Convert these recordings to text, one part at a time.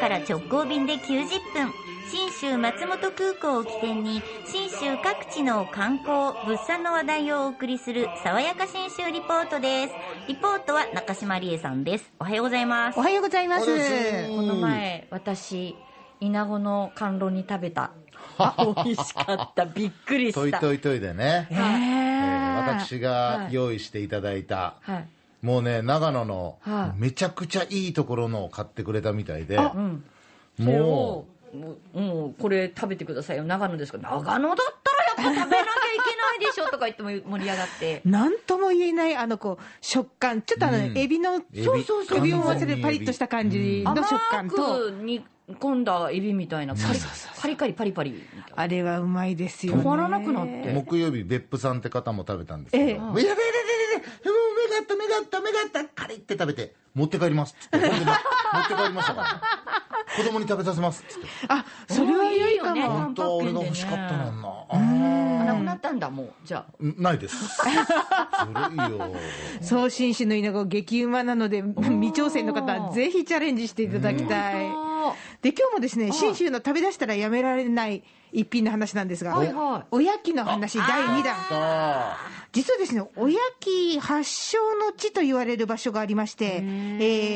から直行便で90分、信州松本空港を起点に信州各地の観光物産の話題をお送りする爽やか信州リポートです。リポートは中島理恵さんです。おはようございます。 おはようございます。 この前私稲子の甘露煮食べた。美味しかった。びっくりした。 トイトイトイでね、私が用意していただいた、もうね長野のめちゃくちゃいいところのを買ってくれたみたいで、もうこれ食べてくださいよ。長野ですから、長野だったらやっぱ食べなきゃいけないでしょとか言っても盛り上がってなんとも言えない食感、ちょっとエビのエビを忘れるパリッとした感じの食感と、 甘く煮込んだエビみたいなカリカリパリパリ、 あれはうまいですよね。 止まらなくなって、 木曜日別府さんって方も食べたんですけど、目があったカリって食べて持って帰りますっつって持って帰りましたから子供に食べさせますっつって。 それはいいかも。 本当は俺が欲しかったのになくなったんだ。もうじゃあないですそれいいよ。 そう、信州の稲子激うまなので未挑戦の方はぜひチャレンジしていただきたい。で今日もですね、信州の食べ出したらやめられない一品の話なんですが、おやきの話第2弾。実はですね、おやき発祥の地と言われる場所がありまして、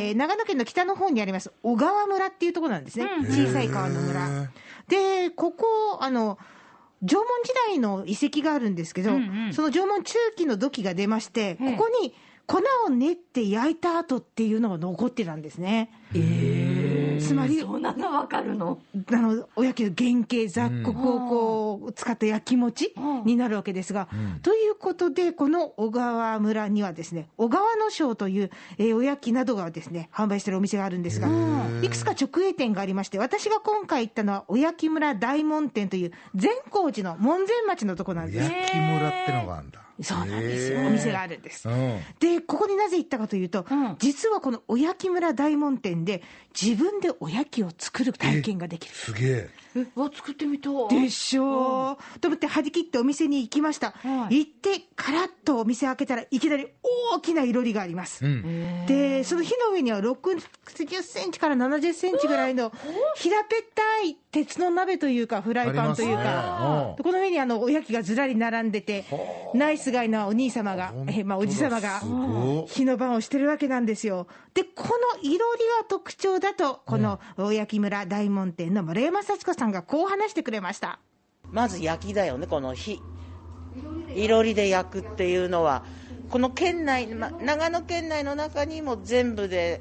長野県の北の方にあります小川村っていうところなんですね。小さい川の村で、ここ縄文時代の遺跡があるんですけど、その縄文中期の土器が出まして、ここに粉を練って焼いた後っていうのが残ってたんですね。つまりそんなの分かるの？ おやきの原型雑穀をこう使った焼き餅になるわけですが、ということでこの小川村にはですね、小川野庄という、おやきなどがですね販売しているお店があるんですが、いくつか直営店がありまして、私が今回行ったのはおやき村大門店という善光寺の門前町のところなんです。 おやき村ってのがあるんだ。 そうなんですよ、お店があるんです、でここになぜ行ったかというと、実はこのおやき村大門店で自分でおやきを作る体験ができる。 すげえ。 作ってみたでしょう、と思って張り切ってお店に行きました、行ってカラッとお店開けたらいきなり大きないろりがあります、でその火の上には60センチから70センチぐらいの平べったい鉄の鍋というかフライパンというか、この上におやきがずらり並んでて、ナイスガイなお兄様が、おじ様が火の番をしてるわけなんですよ。でこのいろりが特徴だと、このおやき村大門店の丸山幸子さんがこう話してくれました。 まず焼きだよね。この火いろりで焼くっていうのはこの県内、長野県内の中にも全部で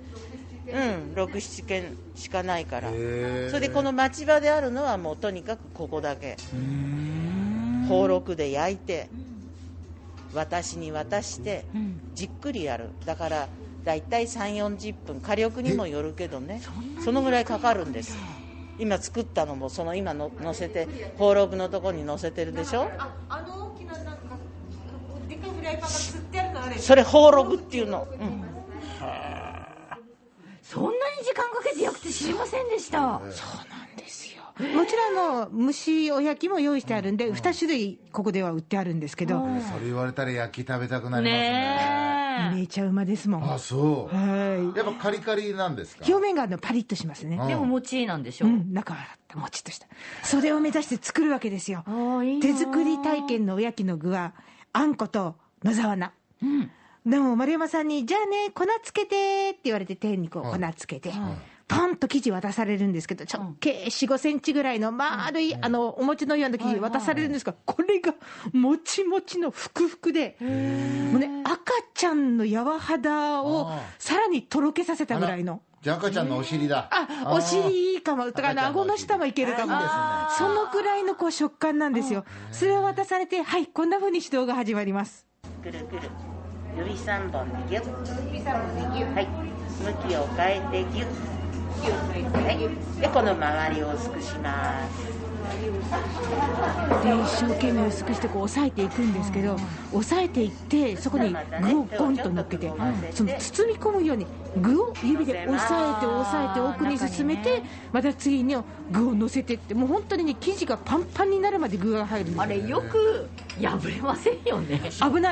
6、7軒しかないから、それでこの町場であるのはもうとにかくここだけ。宝禄で焼いて私に渡してじっくりやる。だからだいたい3、40分、火力にもよるけどね、そのぐらいかかるんです。今作ったのもその今の乗せて宝禄のとこに乗せてるでしょ。 大きななんかでかいフライパンが釣ってあるのあれ、 それ宝禄っていうの、 そんなに時間かけて焼くって知りませんでした。 そうなんですよ。もちろん蒸しおやきも用意してあるんで、2種類ここでは売ってあるんですけど、 それ言われたら焼き食べたくなりますね。 めちゃうまですもん。 あ、そう。 はい。 やっぱカリカリなんですか？ 表面がパリッとしますね。 でももちなんでしょ。 中はもちっとした。それを目指して作るわけですよ。手作り体験のおやきの具はあんこと野沢菜。でも丸山さんにじゃあね粉つけてって言われて、天にこう粉つけて、ポンと生地渡されるんですけど、直径4、5センチぐらいの丸いお餅のような生地渡されるんですが、これがもちもちのふくふくで、もうね、赤ちゃんの柔肌をさらにとろけさせたぐらいの。 じゃあ赤ちゃんのお尻だ。 お尻いいかも。だから顎の下もいけるかも。そのぐらいのこう食感なんですよ。それを渡されて、はい、こんな風に指導が始まります。 くるくる指3本でギュッ、指3本でギュッ、はい、向きを変えてギュッ、はい、でこの周りを薄くします。 で一生懸命薄くしてこう押さえていくんですけど、押さえていってそこに具をゴンと乗っけて、その包み込むように具を指で押さえて奥に進めて、また次に具を乗せてって、もう本当にね、生地がパンパンになるまで具が入るんです。 あれよく破れませんよね。 危ない。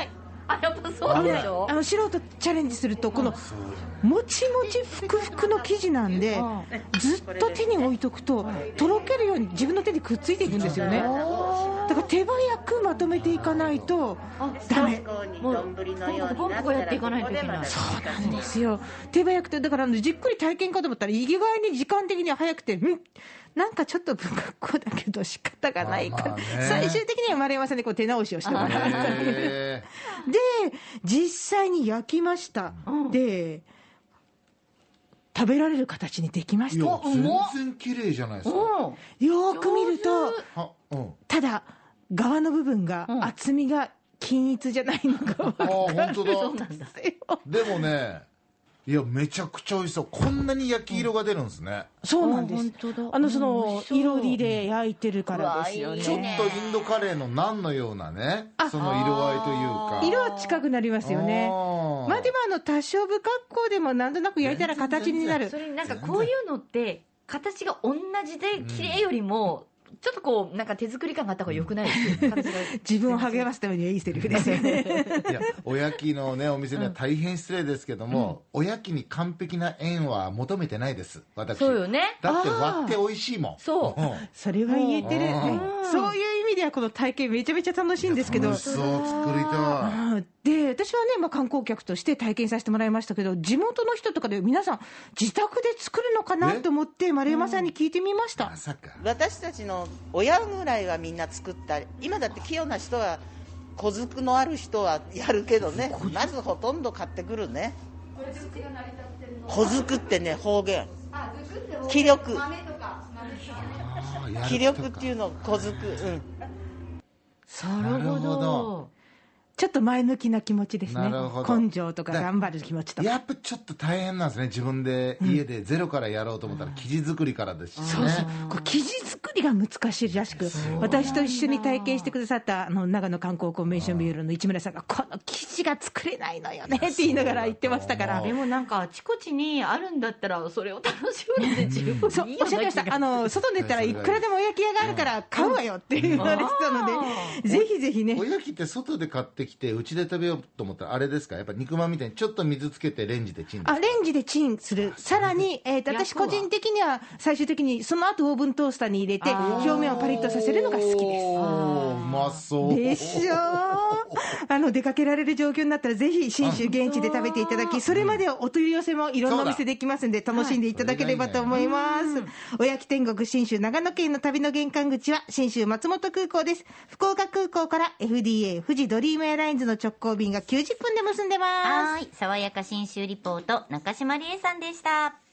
やっぱそうでしょ。 素人チャレンジするとこのもちもちふくふくの生地なんで、ずっと手に置いとくととろけるように自分の手にくっついていくんですよね。だから手早くまとめていかないとダメ。 もうポンポコやっていかないといけない。 そうなんですよ。手早くて、だからじっくり体験かと思ったら意外に時間的には早くて、なんかちょっと不格好だけど仕方がないから、最終的には丸山さんにこう手直しをしてもらったで、実際に焼きました。で、食べられる形にできました。 全然綺麗じゃないですか。 よーく見ると、ただ側の部分が厚みが均一じゃないのが分かる。 本当だ。でもね、いやめちゃくちゃ美味しそう。こんなに焼き色が出るんですね。 そうなんです。そのいろりで焼いてるからですよね。 ちょっとインドカレーのナンのようなね、その色合いというか、 色は近くなりますよね。まあでも多少不格好でもなんとなく焼いたら形になる。 それなんかこういうのって形が同じで綺麗よりも、ちょっとこうなんか手作り感があった方が良くないですか。 自分を励ますためにはいいセリフですよね。 いやおやきのねお店には大変失礼ですけども、おやきに完璧な円は求めてないです私。 そうよね。 だって割って美味しいもん。 そう、それは言えてる。そういう意味ではこの体験めちゃめちゃ楽しいんですけど。 そう作りたい。 で私はね、観光客として体験させてもらいましたけど、地元の人とかで皆さん自宅で作るのかなと思って丸山さんに聞いてみました。 まさか。 私たちの親ぐらいはみんな作ったり、今だって器用な人は小づくのある人はやるけどね、まずほとんど買ってくるね。小づくってね、方言気力っていうの小づく。 なるほど。ちょっと前向きな気持ちですね。根性とか頑張る気持ちとか。 やっぱちょっと大変なんですね。自分で家でゼロからやろうと思ったら生地作りからですしね。 そうそう。生地作りが難しいらしく、私と一緒に体験してくださった長野観光コンベンションビューローの市村さんが、この生地が作れないのよねって言いながら言ってましたから。 でもなんかあちこちにあるんだったらそれを楽しむので十分そういいおっしゃってました。外に出たらいくらでもお焼き屋があるから買うわよって言われてたので、ぜひぜひね。 お焼きって外で買ってきてうちで食べようと思ったらあれですか、やっぱ肉まんみたいにちょっと水つけてレンジでチンですか。 レンジでチンする。さらに、私個人的には最終的にその後オーブントースターに入れて表面をパリッとさせるのが好きです。 うまそうでしょ。出かけられる状況になったらぜひ信州現地で食べていただき、それまではお取り寄せもいろんなお店できますんで楽しんでいただければと思います。おやき天国信州長野県の旅の玄関口は信州松本空港です。福岡空港から FDA 富士ドリームエアラインズの直行便が90分で結んでます。 爽やか信州リポート中島理恵さんでした。